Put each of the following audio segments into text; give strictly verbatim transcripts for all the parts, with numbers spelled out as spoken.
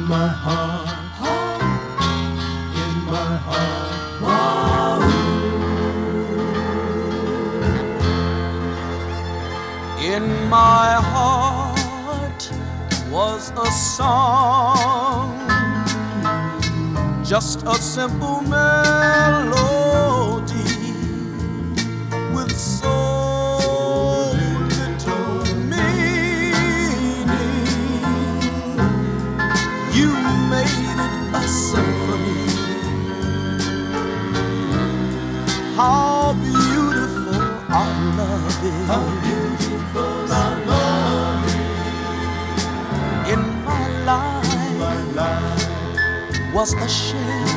my heart, in my heart. In my heart was a song, just a simple melody with so little meaning. You made it a symphony. How beautiful our love is. How beautiful our love is. In my life, My life was a shell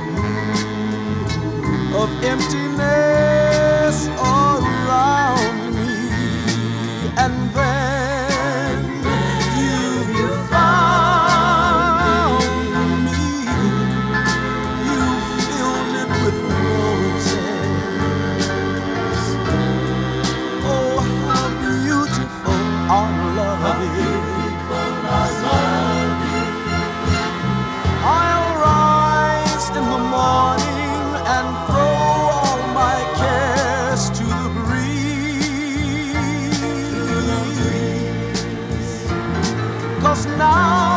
of emptiness around me, and then you found me. You filled it with roses. Oh, how beautiful our love is. I'll rise in the morning and throw all my cares to the breeze. 'Cause now